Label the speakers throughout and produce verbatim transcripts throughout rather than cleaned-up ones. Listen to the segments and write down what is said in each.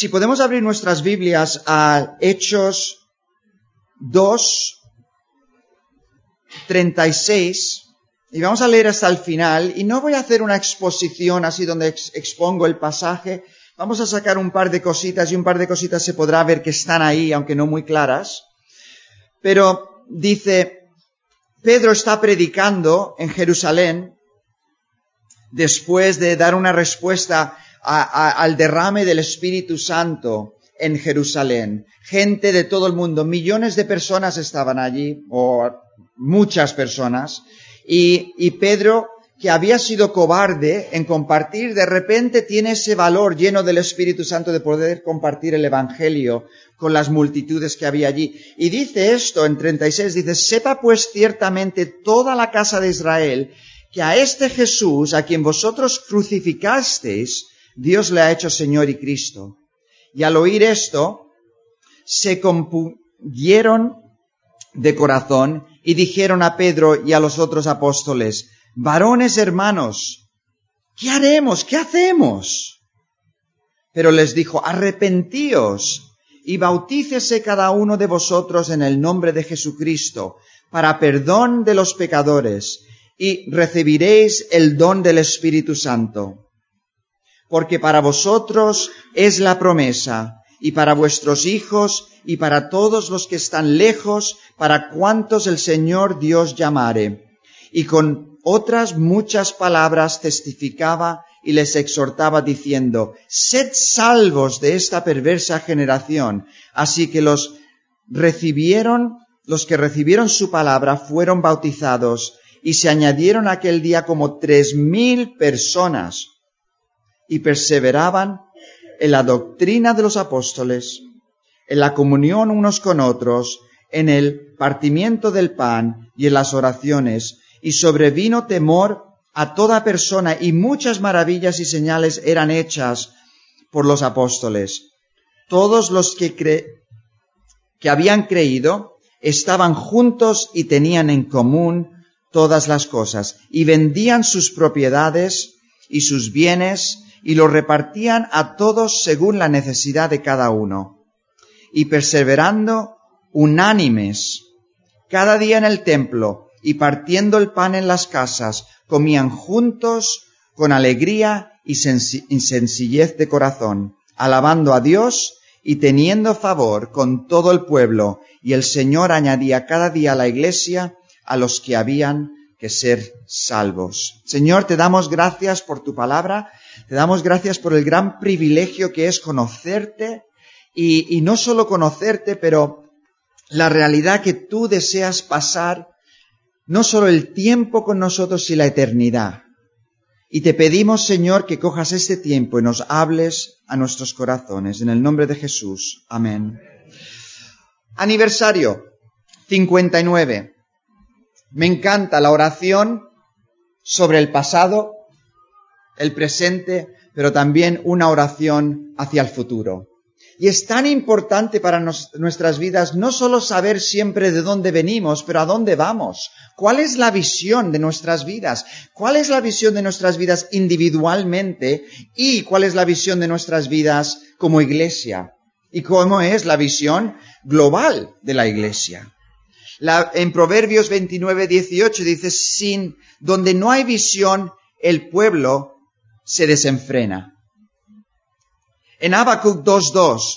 Speaker 1: Si podemos abrir nuestras Biblias a Hechos dos, treinta y seis, y vamos a leer hasta el final, y no voy a hacer una exposición así donde ex- expongo el pasaje, vamos a sacar un par de cositas, y un par de cositas se podrá ver que están ahí, aunque no muy claras, pero dice, Pedro está predicando en Jerusalén, después de dar una respuesta a, a, al derrame del Espíritu Santo en Jerusalén. Gente de todo el mundo, millones de personas estaban allí, o muchas personas, y, y Pedro, que había sido cobarde en compartir, de repente tiene ese valor lleno del Espíritu Santo de poder compartir el Evangelio con las multitudes que había allí. Y dice esto en treinta y seis, dice, sepa pues ciertamente toda la casa de Israel, que a este Jesús, a quien vosotros crucificasteis, Dios le ha hecho Señor y Cristo. Y al oír esto, se compungieron de corazón y dijeron a Pedro y a los otros apóstoles, varones hermanos, ¿qué haremos? ¿Qué hacemos? Pero les dijo, arrepentíos y bautícese cada uno de vosotros en el nombre de Jesucristo para perdón de los pecadores y recibiréis el don del Espíritu Santo. Porque para vosotros es la promesa, y para vuestros hijos, y para todos los que están lejos, para cuantos el Señor Dios llamare. Y con otras muchas palabras testificaba y les exhortaba diciendo, sed salvos de esta perversa generación. Así que los recibieron, los que recibieron su palabra fueron bautizados, y se añadieron aquel día como tres mil personas. Y perseveraban en la doctrina de los apóstoles, en la comunión unos con otros, en el partimiento del pan y en las oraciones, y sobrevino temor a toda persona, y muchas maravillas y señales eran hechas por los apóstoles. Todos los que, cre- que habían creído estaban juntos y tenían en común todas las cosas, y vendían sus propiedades y sus bienes, y lo repartían a todos según la necesidad de cada uno. Y perseverando unánimes cada día en el templo y partiendo el pan en las casas, comían juntos con alegría y, sensi- y sencillez de corazón, alabando a Dios y teniendo favor con todo el pueblo. Y el Señor añadía cada día a la iglesia a los que habían que ser salvos. Señor, te damos gracias por tu palabra. Te damos gracias por el gran privilegio que es conocerte y, y no solo conocerte, pero la realidad que tú deseas pasar no solo el tiempo con nosotros, sino la eternidad. Y te pedimos, Señor, que cojas este tiempo y nos hables a nuestros corazones. En el nombre de Jesús. Amén. Aniversario cincuenta y nueve. Me encanta la oración sobre el pasado, el presente, pero también una oración hacia el futuro. Y es tan importante para nos, nuestras vidas no solo saber siempre de dónde venimos, pero a dónde vamos. ¿Cuál es la visión de nuestras vidas? ¿Cuál es la visión de nuestras vidas individualmente? ¿Y cuál es la visión de nuestras vidas como iglesia? ¿Y cómo es la visión global de la iglesia? La, en Proverbios veintinueve, dieciocho dice, sin, donde no hay visión, el pueblo se desenfrena. En Habacuc dos dos,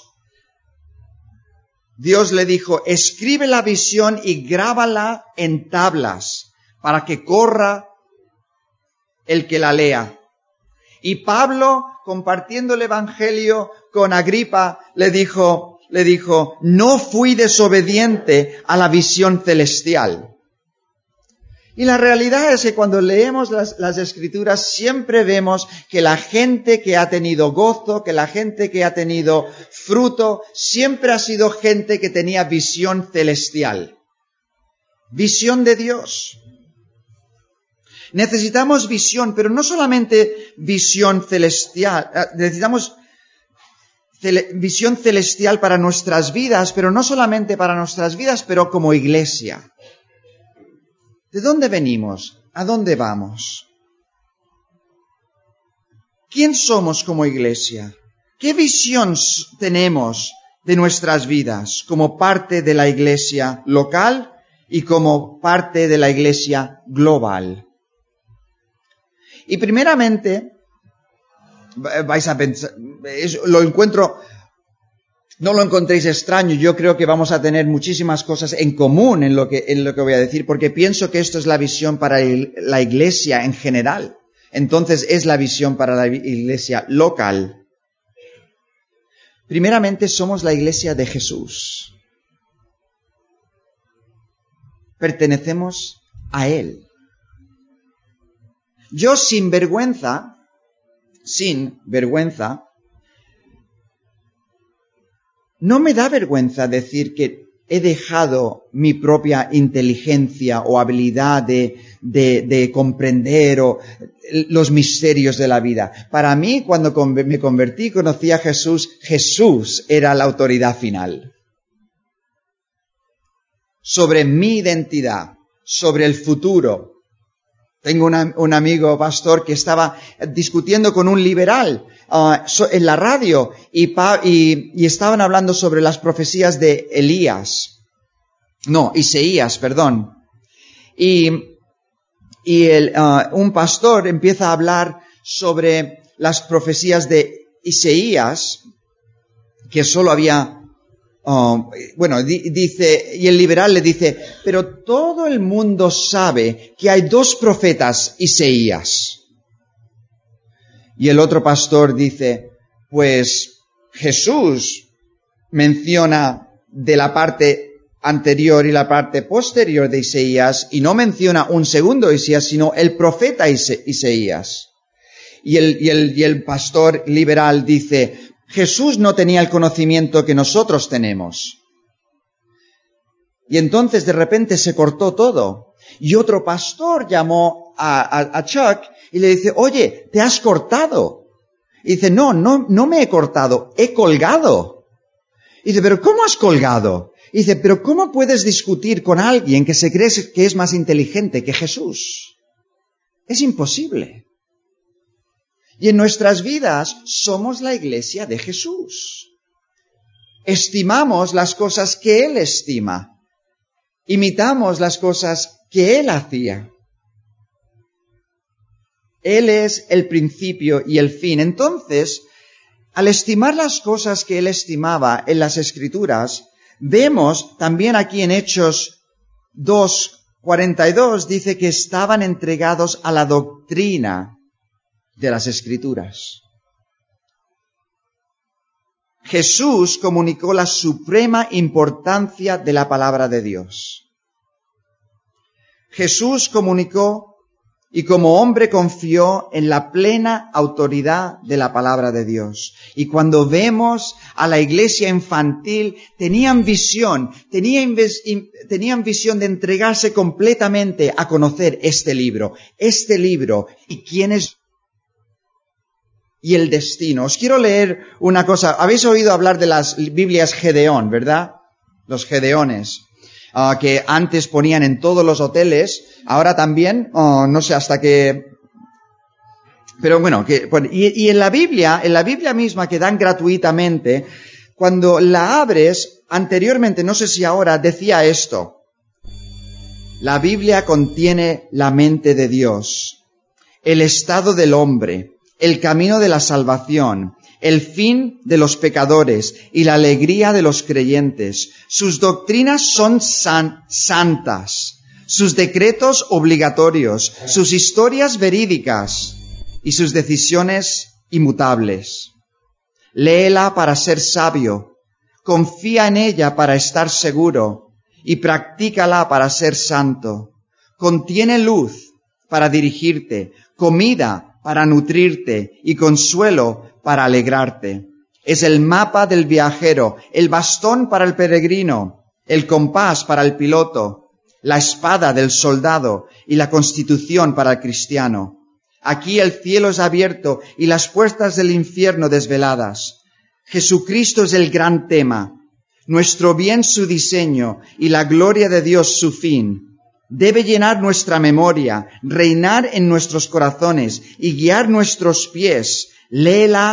Speaker 1: Dios le dijo, escribe la visión y grábala en tablas para que corra el que la lea. Y Pablo, compartiendo el Evangelio con Agripa, le dijo, le dijo, no fui desobediente a la visión celestial. Y la realidad es que cuando leemos las, las Escrituras siempre vemos que la gente que ha tenido gozo, que la gente que ha tenido fruto, siempre ha sido gente que tenía visión celestial. Visión de Dios. Necesitamos visión, pero no solamente visión celestial, necesitamos cele, visión celestial para nuestras vidas, pero no solamente para nuestras vidas, pero como iglesia. ¿De dónde venimos? ¿A dónde vamos? ¿Quién somos como iglesia? ¿Qué visión tenemos de nuestras vidas como parte de la iglesia local y como parte de la iglesia global? Y primeramente, vais a pensar, lo encuentro, no lo encontréis extraño, yo creo que vamos a tener muchísimas cosas en común en lo que, en lo que voy a decir, porque pienso que esto es la visión para la iglesia en general. Entonces es la visión para la iglesia local. Primeramente, somos la iglesia de Jesús. Pertenecemos a Él. Yo sin vergüenza, sin vergüenza, no me da vergüenza decir que he dejado mi propia inteligencia o habilidad de, de, de comprender o los misterios de la vida. Para mí, cuando me convertí, conocí a Jesús, Jesús era la autoridad final. Sobre mi identidad, sobre el futuro. Tengo una, un amigo pastor que estaba discutiendo con un liberal uh, so, en la radio y, pa, y, y estaban hablando sobre las profecías de Elías. No, Isaías, perdón. Y, y el, uh, un pastor empieza a hablar sobre las profecías de Isaías, que solo había... Uh, bueno, di, dice, y el liberal le dice, pero todo el mundo sabe que hay dos profetas Isaías. Y el otro pastor dice, pues Jesús menciona de la parte anterior y la parte posterior de Isaías, y no menciona un segundo Isaías, sino el profeta Isaías. Y el, y el, y el pastor liberal dice, Jesús no tenía el conocimiento que nosotros tenemos. Y entonces de repente se cortó todo. Y otro pastor llamó a, a, a Chuck y le dice, oye, te has cortado. Y dice, no, no, no me he cortado, he colgado. Y dice, pero ¿cómo has colgado? Y dice, pero ¿cómo puedes discutir con alguien que se cree que es más inteligente que Jesús? Es imposible. Y en nuestras vidas somos la iglesia de Jesús. Estimamos las cosas que Él estima. Imitamos las cosas que Él hacía. Él es el principio y el fin. Entonces, al estimar las cosas que Él estimaba en las Escrituras, vemos también aquí en Hechos dos cuarenta y dos, dice que estaban entregados a la doctrina de las Escrituras. Jesús comunicó la suprema importancia de la palabra de Dios. Jesús comunicó y como hombre confió en la plena autoridad de la palabra de Dios. Y cuando vemos a la iglesia infantil, tenían visión, tenían, tenían visión de entregarse completamente a conocer este libro, este libro y quién es y el destino. Os quiero leer una cosa. Habéis oído hablar de las Biblias Gedeón, ¿verdad? Los Gedeones, uh, que antes ponían en todos los hoteles, ahora también, uh, no sé hasta qué... Pero bueno, que, y, y en la Biblia, en la Biblia misma que dan gratuitamente, cuando la abres, anteriormente, no sé si ahora, decía esto. La Biblia contiene la mente de Dios, el estado del hombre, el camino de la salvación, el fin de los pecadores y la alegría de los creyentes. Sus doctrinas son san, santas, sus decretos obligatorios, sus historias verídicas y sus decisiones inmutables. Léela para ser sabio, confía en ella para estar seguro y practícala para ser santo. Contiene luz para dirigirte, comida para nutrirte y consuelo para alegrarte. Es el mapa del viajero, el bastón para el peregrino, el compás para el piloto, la espada del soldado y la constitución para el cristiano. Aquí el cielo es abierto y las puertas del infierno desveladas. Jesucristo es el gran tema, nuestro bien su diseño y la gloria de Dios su fin. Debe llenar nuestra memoria, reinar en nuestros corazones y guiar nuestros pies. Léela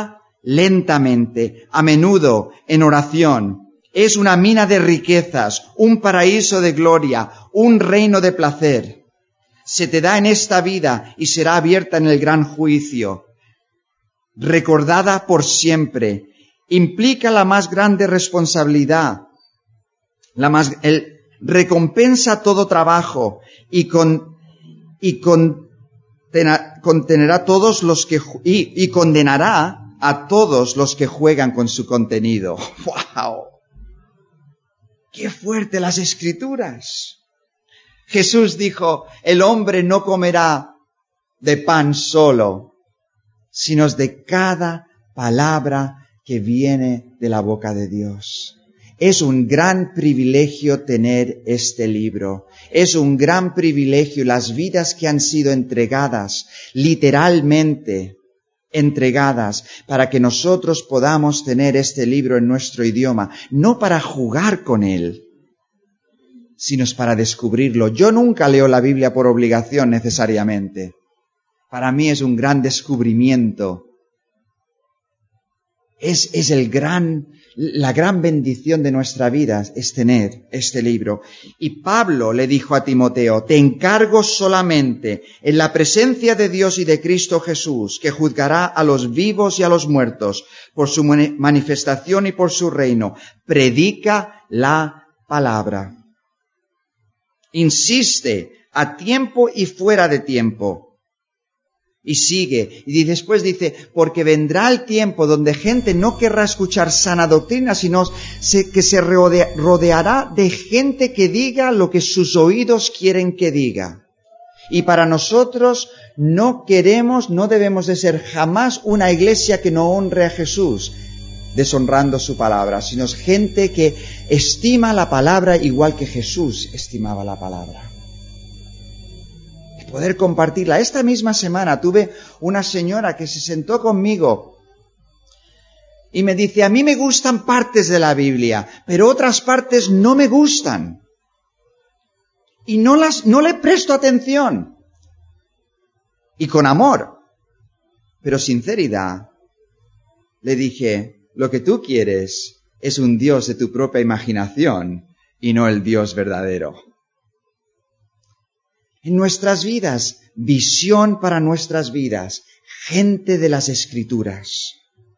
Speaker 1: lentamente, a menudo, en oración. Es una mina de riquezas, un paraíso de gloria, un reino de placer. Se te da en esta vida y será abierta en el gran juicio. Recordada por siempre. Implica la más grande responsabilidad. La más, el, recompensa todo trabajo y con, y con, contenerá todos los que, y, y condenará a todos los que juegan con su contenido. ¡Wow! ¡Qué fuerte las Escrituras! Jesús dijo, el hombre no comerá de pan solo, sino de cada palabra que viene de la boca de Dios. Es un gran privilegio tener este libro. Es un gran privilegio las vidas que han sido entregadas, literalmente entregadas, para que nosotros podamos tener este libro en nuestro idioma, no para jugar con él, sino para descubrirlo. Yo nunca leo la Biblia por obligación necesariamente. Para mí es un gran descubrimiento. Es, es el gran, la gran bendición de nuestra vida es tener este libro. Y Pablo le dijo a Timoteo, te encargo solamente en la presencia de Dios y de Cristo Jesús, que juzgará a los vivos y a los muertos por su manifestación y por su reino. Predica la palabra. Insiste a tiempo y fuera de tiempo. Y sigue, y después dice, porque vendrá el tiempo donde gente no querrá escuchar sana doctrina, sino que se rodeará de gente que diga lo que sus oídos quieren que diga. Y para nosotros no queremos, no debemos de ser jamás una iglesia que no honre a Jesús, deshonrando su palabra, sino gente que estima la palabra igual que Jesús estimaba la palabra. Poder compartirla. Esta misma semana tuve una señora que se sentó conmigo y me dice, a mí me gustan partes de la Biblia, pero otras partes no me gustan. Y no las, no le presto atención. Y con amor, pero sinceridad, le dije, lo que tú quieres es un Dios de tu propia imaginación y no el Dios verdadero. En nuestras vidas, visión para nuestras vidas, gente de las Escrituras.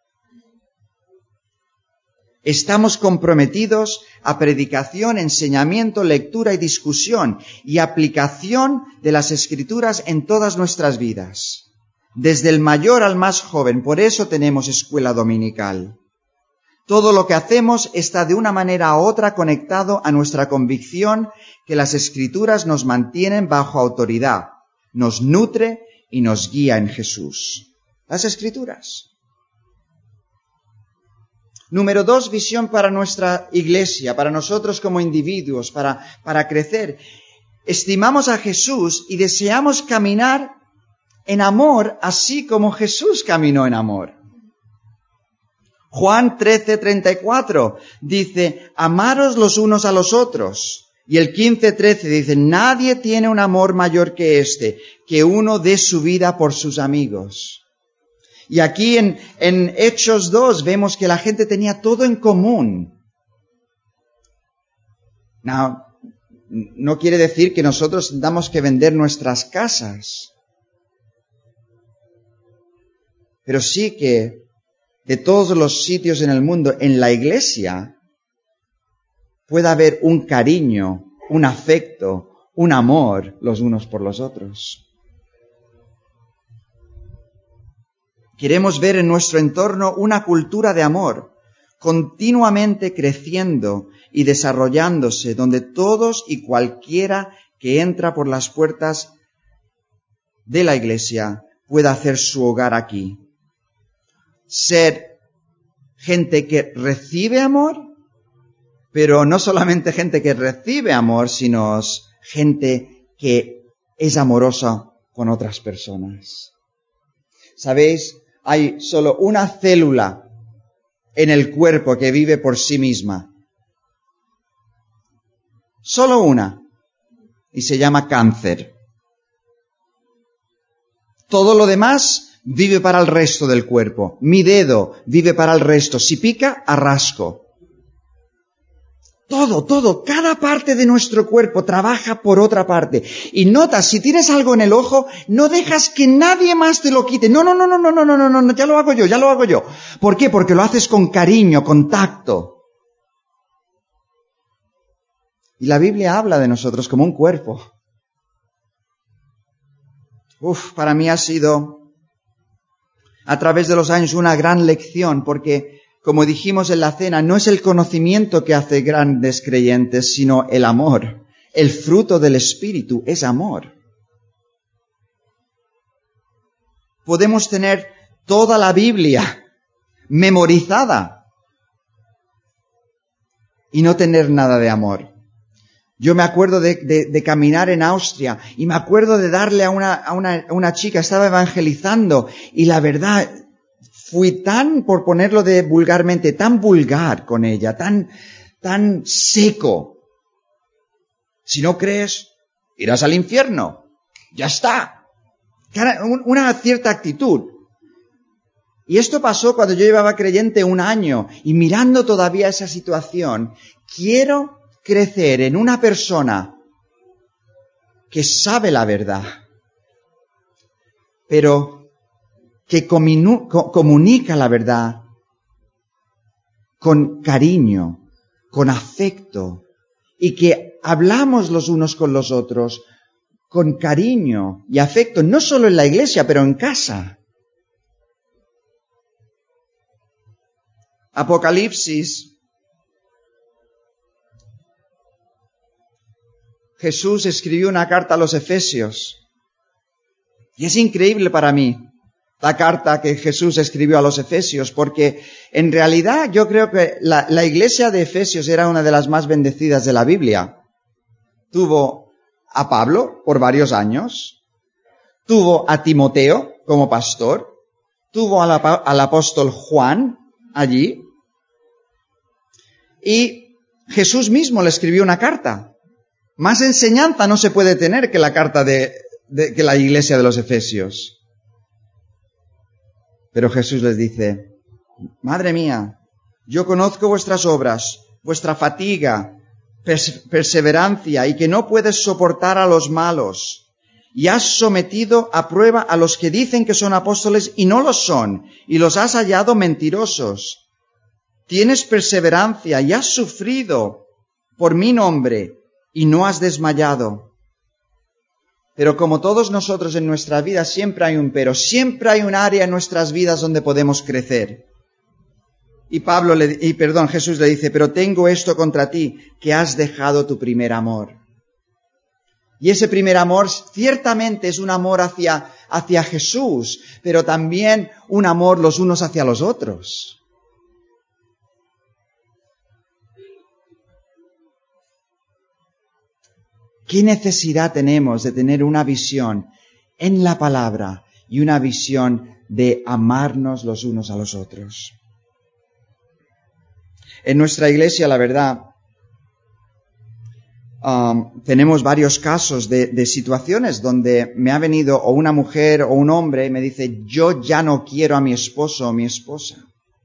Speaker 1: Estamos comprometidos a predicación, enseñamiento, lectura y discusión y aplicación de las Escrituras en todas nuestras vidas, desde el mayor al más joven. Por eso tenemos escuela dominical. Todo lo que hacemos está de una manera u otra conectado a nuestra convicción que las Escrituras nos mantienen bajo autoridad, nos nutre y nos guía en Jesús. Las Escrituras. Número dos, visión para nuestra iglesia, para nosotros como individuos, para, para crecer. Estimamos a Jesús y deseamos caminar en amor, así como Jesús caminó en amor. Juan trece, treinta y cuatro dice, amaros los unos a los otros. Y el quince, trece dice, nadie tiene un amor mayor que este, que uno dé su vida por sus amigos. Y aquí en, en Hechos dos vemos que la gente tenía todo en común. No, no quiere decir que nosotros tengamos que vender nuestras casas. Pero sí que de todos los sitios en el mundo, en la iglesia, puede haber un cariño, un afecto, un amor los unos por los otros. Queremos ver en nuestro entorno una cultura de amor, continuamente creciendo y desarrollándose, donde todos y cualquiera que entra por las puertas de la iglesia pueda hacer su hogar aquí. Ser gente que recibe amor, pero no solamente gente que recibe amor, sino gente que es amorosa con otras personas. ¿Sabéis? Hay solo una célula en el cuerpo que vive por sí misma. Solo una. Y se llama cáncer. Todo lo demás vive para el resto del cuerpo. Mi dedo vive para el resto. Si pica, arrasco. Todo, todo, cada parte de nuestro cuerpo trabaja por otra parte. Y notas, si tienes algo en el ojo, no dejas que nadie más te lo quite. No, no, no, no, no, no, no, no, no, ya lo hago yo, ya lo hago yo. ¿Por qué? Porque lo haces con cariño, con tacto. Y la Biblia habla de nosotros como un cuerpo. Uf, para mí ha sido a través de los años una gran lección, porque como dijimos en la cena, no es el conocimiento que hace grandes creyentes, sino el amor. El fruto del Espíritu es amor. Podemos tener toda la Biblia memorizada y no tener nada de amor. Yo me acuerdo de, de, de caminar en Austria y me acuerdo de darle a una, a una, a una chica, estaba evangelizando y la verdad, fui tan, por ponerlo de vulgarmente, tan vulgar con ella, tan, tan seco. Si no crees, irás al infierno. Ya está. Una cierta actitud. Y esto pasó cuando yo llevaba creyente un año y mirando todavía esa situación, quiero crecer en una persona que sabe la verdad, pero que cominu- co- comunica la verdad con cariño, con afecto, y que hablamos los unos con los otros con cariño y afecto, no solo en la iglesia, pero en casa. Apocalipsis. Jesús escribió una carta a los Efesios. Y es increíble para mí la carta que Jesús escribió a los Efesios, porque en realidad yo creo que la, la iglesia de Efesios era una de las más bendecidas de la Biblia. Tuvo a Pablo por varios años, tuvo a Timoteo como pastor, tuvo al, al apóstol Juan allí, y Jesús mismo le escribió una carta. Más enseñanza no se puede tener que la carta de, de que la iglesia de los Efesios. Pero Jesús les dice, madre mía, yo conozco vuestras obras, vuestra fatiga, pers- perseverancia y que no puedes soportar a los malos. Y has sometido a prueba a los que dicen que son apóstoles y no lo son, y los has hallado mentirosos. Tienes perseverancia y has sufrido por mi nombre y no has desmayado. Pero como todos nosotros en nuestra vida siempre hay un pero, siempre hay un área en nuestras vidas donde podemos crecer. Y Pablo le, y perdón, Jesús le dice, pero tengo esto contra ti, que has dejado tu primer amor. Y ese primer amor ciertamente es un amor hacia, hacia Jesús, pero también un amor los unos hacia los otros. ¿Qué necesidad tenemos de tener una visión en la palabra y una visión de amarnos los unos a los otros? En nuestra iglesia, la verdad, um, tenemos varios casos de, de situaciones donde me ha venido o una mujer o un hombre y me dice, yo ya no quiero a mi esposo o mi esposa.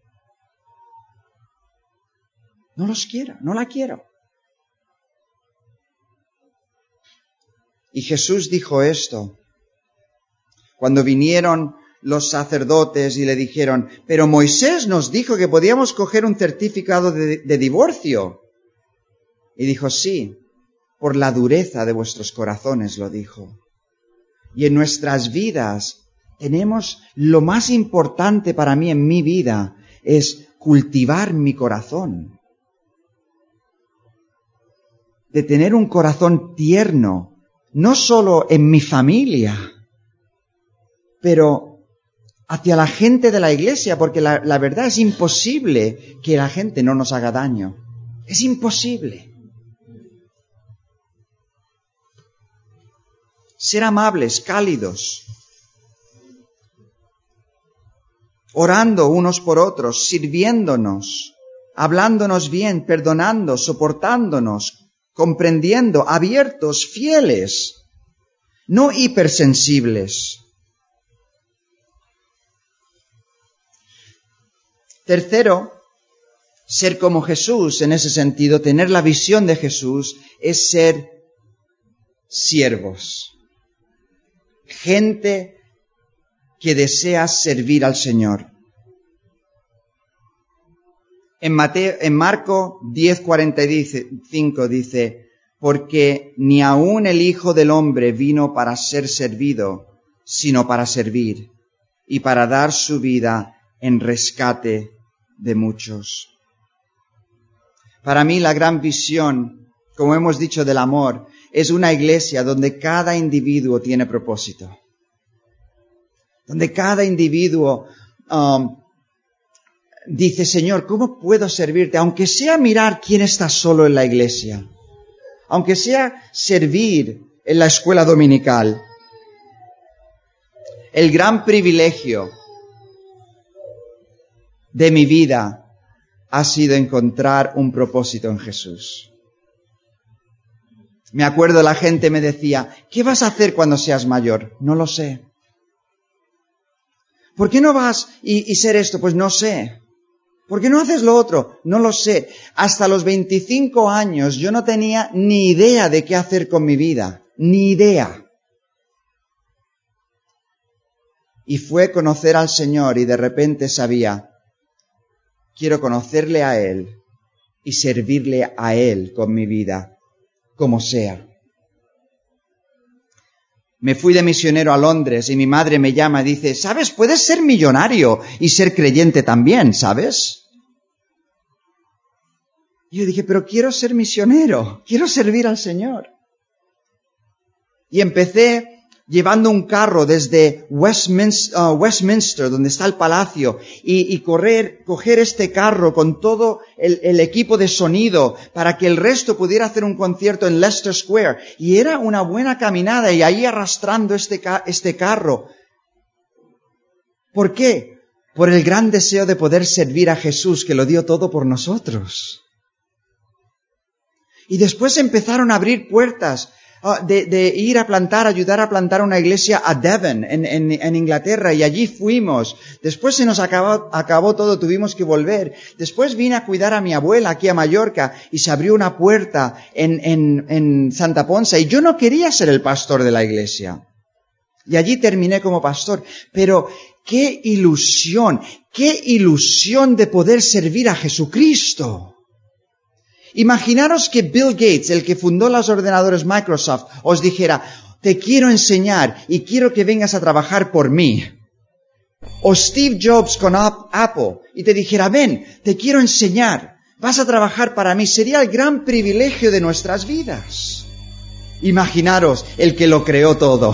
Speaker 1: No los quiero, no la quiero. Y Jesús dijo esto cuando vinieron los sacerdotes y le dijeron, pero Moisés nos dijo que podíamos coger un certificado de, de divorcio. Y dijo, sí, por la dureza de vuestros corazones lo dijo. Y en nuestras vidas tenemos lo más importante para mí en mi vida es cultivar mi corazón. De tener un corazón tierno. No solo en mi familia, pero hacia la gente de la iglesia, porque la, la verdad es imposible que la gente no nos haga daño. Es imposible. Ser amables, cálidos, orando unos por otros, sirviéndonos, hablándonos bien, perdonando, soportándonos, comprendiendo, abiertos, fieles, no hipersensibles. Tercero, ser como Jesús en ese sentido, tener la visión de Jesús, es ser siervos. Gente que desea servir al Señor. En Mateo, en Marco diez cuarenta y cinco dice, porque ni aun el Hijo del Hombre vino para ser servido, sino para servir y para dar su vida en rescate de muchos. Para mí la gran visión, como hemos dicho, del amor, es una iglesia donde cada individuo tiene propósito. Donde cada individuo um, dice, Señor, ¿cómo puedo servirte? Aunque sea mirar quién está solo en la iglesia. Aunque sea servir en la escuela dominical. El gran privilegio de mi vida ha sido encontrar un propósito en Jesús. Me acuerdo, la gente me decía, ¿qué vas a hacer cuando seas mayor? No lo sé. ¿Por qué no vas y, y ser esto? Pues no sé. ¿Por qué no haces lo otro? No lo sé. Hasta los veinticinco años yo no tenía ni idea de qué hacer con mi vida. Ni idea. Y fue conocer al Señor y de repente sabía, quiero conocerle a Él y servirle a Él con mi vida, como sea. Me fui de misionero a Londres y mi madre me llama y dice, ¿sabes? Puedes ser millonario y ser creyente también, ¿sabes? Y yo dije, pero quiero ser misionero, quiero servir al Señor. Y empecé llevando un carro desde Westminster, uh, Westminster, donde está el palacio, y, y correr, coger este carro con todo el, el equipo de sonido para que el resto pudiera hacer un concierto en Leicester Square. Y era una buena caminada, y ahí arrastrando este, ca- este carro. ¿Por qué? Por el gran deseo de poder servir a Jesús, que lo dio todo por nosotros. Y después empezaron a abrir puertas. Uh, de, de ir a plantar, ayudar a plantar una iglesia a Devon, en, en, en Inglaterra, y allí fuimos. Después se nos acabó, acabó todo, tuvimos que volver. Después vine a cuidar a mi abuela aquí a Mallorca, y se abrió una puerta en, en, en Santa Ponsa, y yo no quería ser el pastor de la iglesia. Y allí terminé como pastor. Pero qué ilusión, qué ilusión de poder servir a Jesucristo. Imaginaros que Bill Gates, el que fundó los ordenadores Microsoft, os dijera, te quiero enseñar y quiero que vengas a trabajar por mí. O Steve Jobs con Apple y te dijera, ven, te quiero enseñar, vas a trabajar para mí. Sería el gran privilegio de nuestras vidas. Imaginaros el que lo creó todo.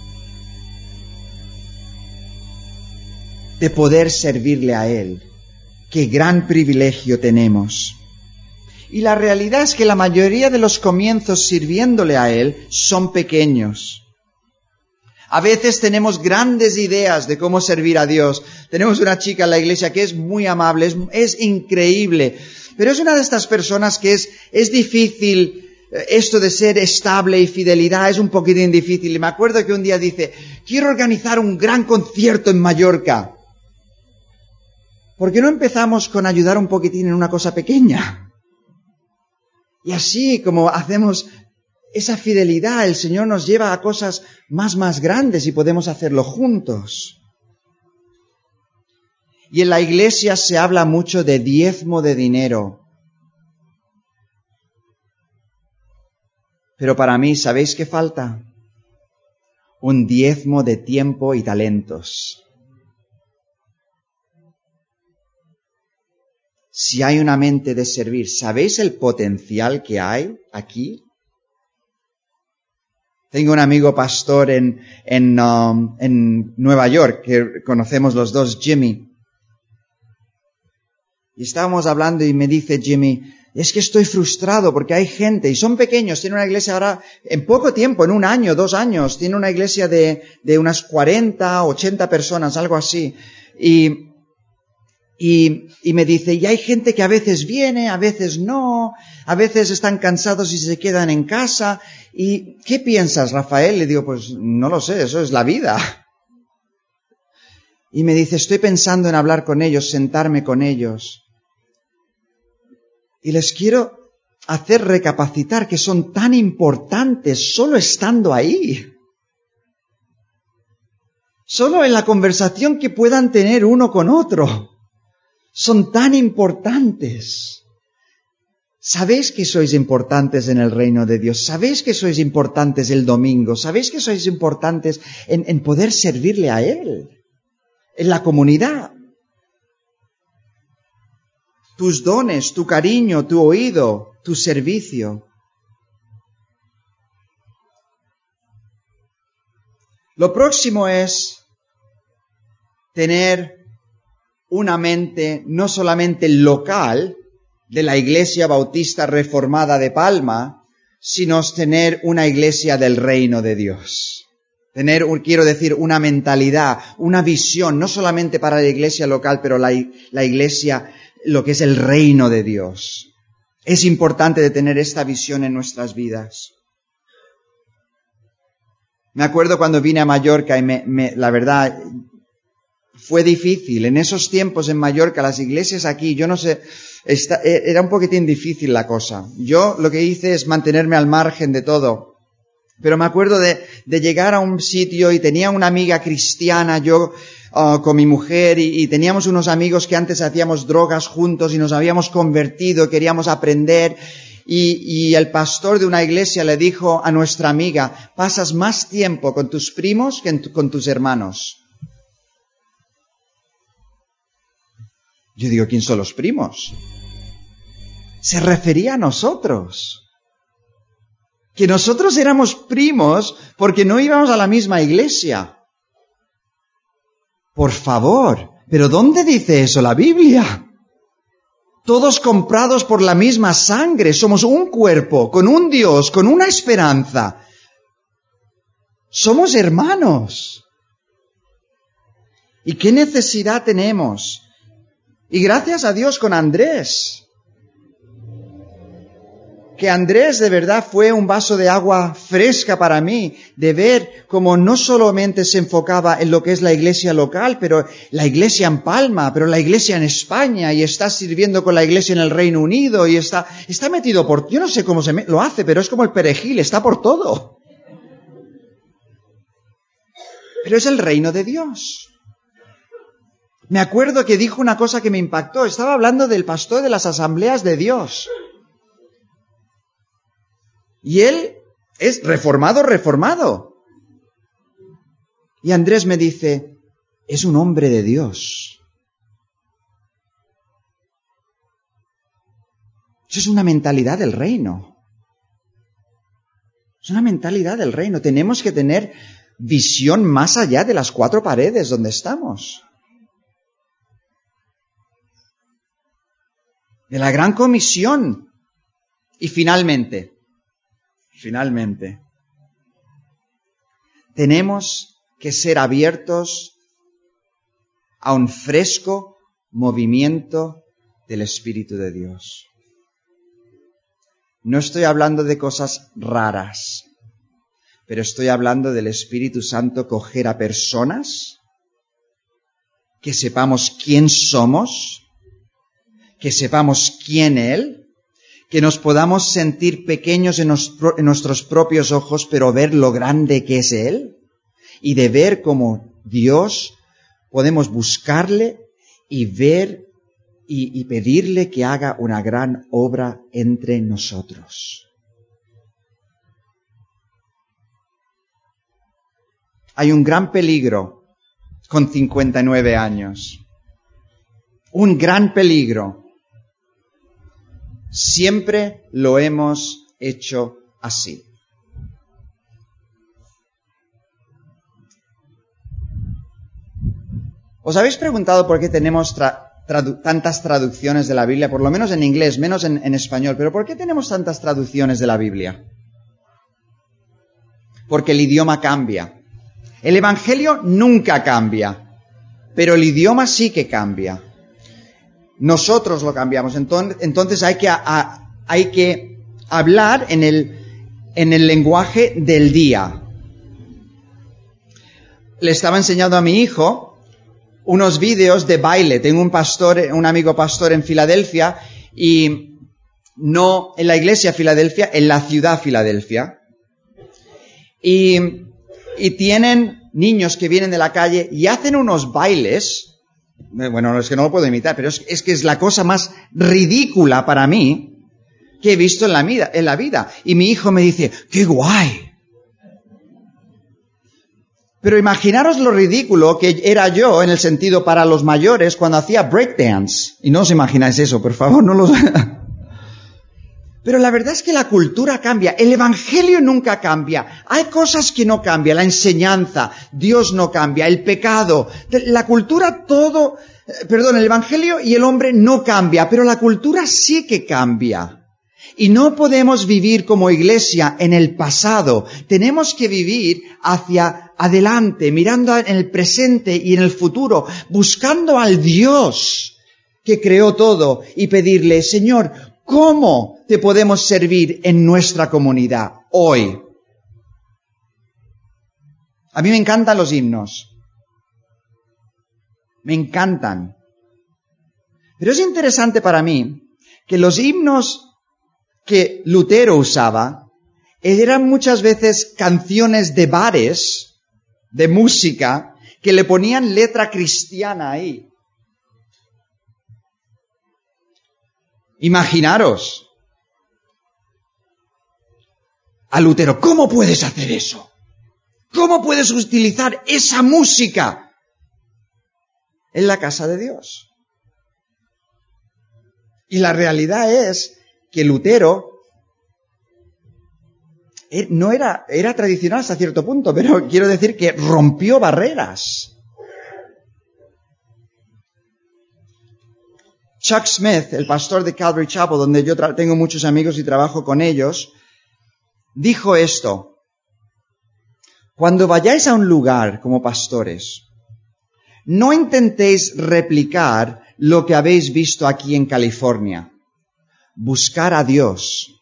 Speaker 1: De poder servirle a Él. Qué gran privilegio tenemos. Y la realidad es que la mayoría de los comienzos sirviéndole a Él son pequeños. A veces tenemos grandes ideas de cómo servir a Dios. Tenemos una chica en la iglesia que es muy amable, es, es increíble, pero es una de estas personas que es, es difícil, esto de ser estable y fidelidad es un poquitín difícil. Y me acuerdo que un día dice, quiero organizar un gran concierto en Mallorca. ¿Por qué no empezamos con ayudar un poquitín en una cosa pequeña? Y así como hacemos esa fidelidad, el Señor nos lleva a cosas más, más grandes y podemos hacerlo juntos. Y en la iglesia se habla mucho de diezmo de dinero. Pero para mí, ¿sabéis qué falta? Un diezmo de tiempo y talentos. Si hay una mente de servir, ¿sabéis el potencial que hay aquí? Tengo un amigo pastor en, en, um, en Nueva York, que conocemos los dos, Jimmy. Y estábamos hablando y me dice Jimmy, es que estoy frustrado porque hay gente, y son pequeños, tiene una iglesia ahora, en poco tiempo, en un año, dos años, tiene una iglesia de, de unas cuarenta, ochenta personas, algo así. Y... Y, y me dice, y hay gente que a veces viene, a veces no, a veces están cansados y se quedan en casa. ¿Y qué piensas, Rafael? Le digo, pues no lo sé, eso es la vida. Y me dice, estoy pensando en hablar con ellos, sentarme con ellos. Y les quiero hacer recapacitar que son tan importantes solo estando ahí. Solo en la conversación que puedan tener uno con otro. Son tan importantes. ¿Sabéis que sois importantes en el reino de Dios? ¿Sabéis que sois importantes el domingo? ¿Sabéis que sois importantes en, en poder servirle a Él? En la comunidad. Tus dones, tu cariño, tu oído, tu servicio. Lo próximo es tener una mente no solamente local de la Iglesia Bautista Reformada de Palma, sino tener una iglesia del reino de Dios. Tener, quiero decir, una mentalidad, una visión, no solamente para la iglesia local, pero la, la iglesia, lo que es el reino de Dios. Es importante de tener esta visión en nuestras vidas. Me acuerdo cuando vine a Mallorca y me, me, la verdad, fue difícil. En esos tiempos en Mallorca, las iglesias aquí, yo no sé, esta, era un poquitín difícil la cosa. Yo lo que hice es mantenerme al margen de todo. Pero me acuerdo de, de llegar a un sitio y tenía una amiga cristiana, yo uh, con mi mujer, y, y teníamos unos amigos que antes hacíamos drogas juntos y nos habíamos convertido, queríamos aprender. Y, y el pastor de una iglesia le dijo a nuestra amiga, pasas más tiempo con tus primos que en tu, con tus hermanos. Yo digo, ¿quién son los primos? Se refería a nosotros. Que nosotros éramos primos porque no íbamos a la misma iglesia. Por favor, ¿pero dónde dice eso la Biblia? Todos comprados por la misma sangre, somos un cuerpo, con un Dios, con una esperanza. Somos hermanos. ¿Y qué necesidad tenemos? Y gracias a Dios con Andrés. Que Andrés de verdad fue un vaso de agua fresca para mí, de ver cómo no solamente se enfocaba en lo que es la iglesia local, pero la iglesia en Palma, pero la iglesia en España, y está sirviendo con la iglesia en el Reino Unido, y está, está metido por, yo no sé cómo se me, lo hace, pero es como el perejil, está por todo. Pero es el reino de Dios. Me acuerdo que dijo una cosa que me impactó, estaba hablando del pastor de las asambleas de Dios. Y él es reformado, reformado. Y Andrés me dice, es un hombre de Dios. Eso es una mentalidad del reino. Es una mentalidad del reino. Tenemos que tener visión más allá de las cuatro paredes donde estamos. De la gran comisión. Y finalmente, finalmente, tenemos que ser abiertos a un fresco movimiento del Espíritu de Dios. No estoy hablando de cosas raras, pero estoy hablando del Espíritu Santo coger a personas, que sepamos quién somos, que sepamos quién Él, que nos podamos sentir pequeños en, nos, en nuestros propios ojos, pero ver lo grande que es Él, y de ver cómo Dios podemos buscarle y ver y, y pedirle que haga una gran obra entre nosotros. Hay un gran peligro con cincuenta y nueve años. Un gran peligro. Siempre lo hemos hecho así. ¿Os habéis preguntado por qué tenemos tra- tradu- tantas traducciones de la Biblia? Por lo menos en inglés, menos en, en español. ¿Pero por qué tenemos tantas traducciones de la Biblia? Porque el idioma cambia. El Evangelio nunca cambia, pero el idioma sí que cambia. Nosotros lo cambiamos, entonces, entonces hay que, a, hay que hablar en el, en el lenguaje del día. Le estaba enseñando a mi hijo unos vídeos de baile. Tengo un pastor, un amigo pastor en Filadelfia, y no en la iglesia Filadelfia, en la ciudad Filadelfia. Y, y tienen niños que vienen de la calle y hacen unos bailes. Bueno, es que no lo puedo imitar, pero es, es que es la cosa más ridícula para mí que he visto en la vida, en la vida. Y mi hijo me dice, ¡qué guay! Pero imaginaros lo ridículo que era yo, en el sentido para los mayores, cuando hacía breakdance. Y no os imagináis eso, por favor, no lo... Pero la verdad es que la cultura cambia, el evangelio nunca cambia, hay cosas que no cambian, la enseñanza, Dios no cambia, el pecado, la cultura todo, perdón, el evangelio y el hombre no cambia, pero la cultura sí que cambia. Y no podemos vivir como iglesia en el pasado, tenemos que vivir hacia adelante, mirando en el presente y en el futuro, buscando al Dios que creó todo y pedirle, Señor, ¿cómo te podemos servir en nuestra comunidad hoy? A mí me encantan los himnos. Me encantan. Pero es interesante para mí que los himnos que Lutero usaba eran muchas veces canciones de bares, de música, que le ponían letra cristiana ahí. Imaginaros a Lutero, ¿cómo puedes hacer eso? ¿Cómo puedes utilizar esa música en la casa de Dios? Y la realidad es que Lutero no era, era tradicional hasta cierto punto, pero quiero decir que rompió barreras. Chuck Smith, el pastor de Calvary Chapel, donde yo tengo muchos amigos y trabajo con ellos, dijo esto: cuando vayáis a un lugar como pastores, no intentéis replicar lo que habéis visto aquí en California. Buscar a Dios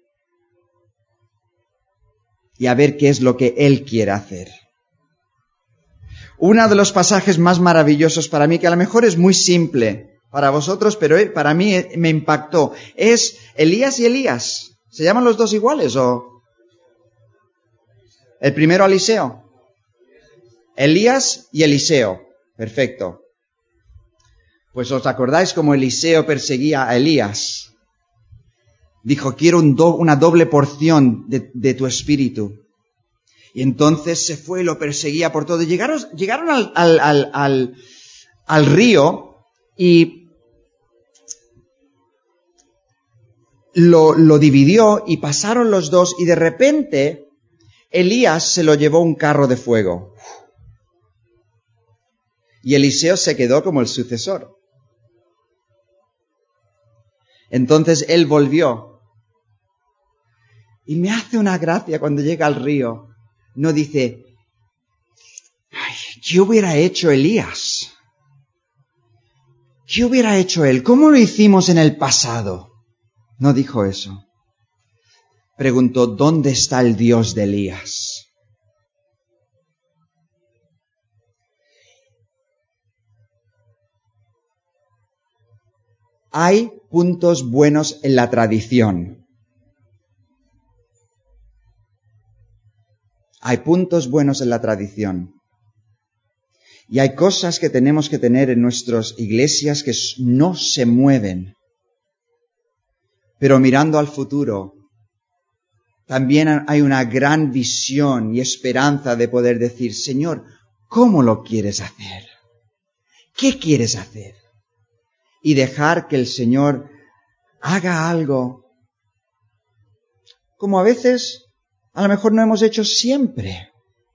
Speaker 1: y a ver qué es lo que Él quiere hacer. Uno de los pasajes más maravillosos para mí, que a lo mejor es muy simple para vosotros, pero para mí me impactó, es Elías y Elías. ¿Se llaman los dos iguales o...? El primero Eliseo. Elías y Eliseo. Perfecto. Pues os acordáis cómo Eliseo perseguía a Elías. Dijo, quiero un do- una doble porción de, de tu espíritu. Y entonces se fue y lo perseguía por todo. Llegaron, llegaron al, al, al, al, al río y lo, lo dividió y pasaron los dos y de repente Elías se lo llevó un carro de fuego. Y Eliseo se quedó como el sucesor. Entonces él volvió. Y me hace una gracia cuando llega al río. No dice, ay, ¿qué hubiera hecho Elías? ¿Qué hubiera hecho él? ¿Cómo lo hicimos en el pasado? No dijo eso. Preguntó, ¿dónde está el Dios de Elías? Hay puntos buenos en la tradición. Hay puntos buenos en la tradición. Y hay cosas que tenemos que tener en nuestras iglesias que no se mueven. Pero mirando al futuro, también hay una gran visión y esperanza de poder decir, Señor, ¿cómo lo quieres hacer? ¿Qué quieres hacer? Y dejar que el Señor haga algo como a veces a lo mejor no hemos hecho siempre.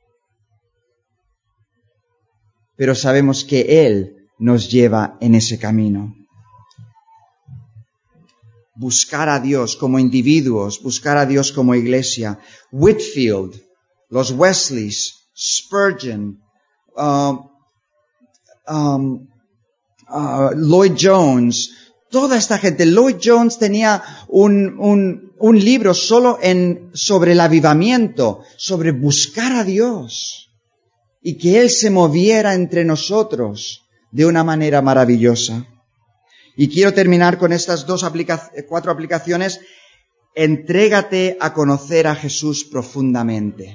Speaker 1: Pero sabemos que Él nos lleva en ese camino. Buscar a Dios como individuos, buscar a Dios como iglesia. Whitfield, los Wesleys, Spurgeon, uh, um, uh, Lloyd Jones, toda esta gente. Lloyd Jones tenía un, un, un libro solo en, sobre el avivamiento, sobre buscar a Dios y que Él se moviera entre nosotros de una manera maravillosa. Y quiero terminar con estas dos aplica- cuatro aplicaciones. Entrégate a conocer a Jesús profundamente.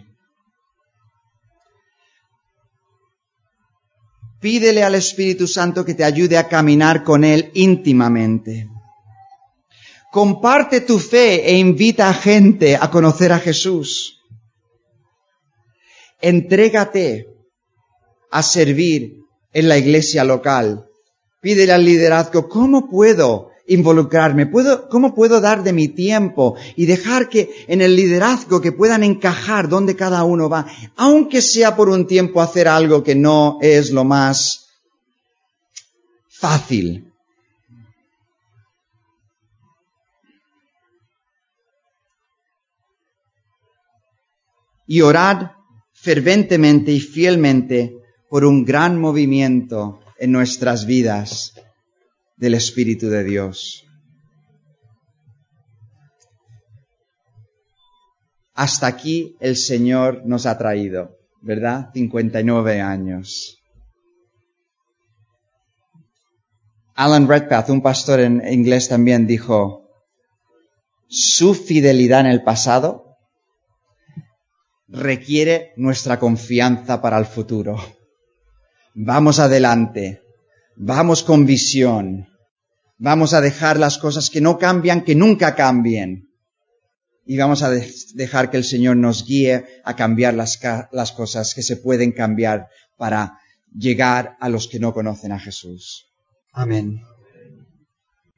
Speaker 1: Pídele al Espíritu Santo que te ayude a caminar con Él íntimamente. Comparte tu fe e invita a gente a conocer a Jesús. Entrégate a servir en la iglesia local. Pídele al liderazgo, ¿cómo puedo involucrarme? ¿Puedo, ¿Cómo puedo dar de mi tiempo y dejar que en el liderazgo que puedan encajar donde cada uno va, aunque sea por un tiempo hacer algo que no es lo más fácil? Y orad ferventemente y fielmente por un gran movimiento en nuestras vidas del Espíritu de Dios. Hasta aquí el Señor nos ha traído, ¿verdad? cincuenta y nueve años. Alan Redpath, un pastor en inglés, también dijo, su fidelidad en el pasado requiere nuestra confianza para el futuro. Vamos adelante, vamos con visión, vamos a dejar las cosas que no cambian, que nunca cambien. Y vamos a de- dejar que el Señor nos guíe a cambiar las, ca- las cosas que se pueden cambiar para llegar a los que no conocen a Jesús. Amén.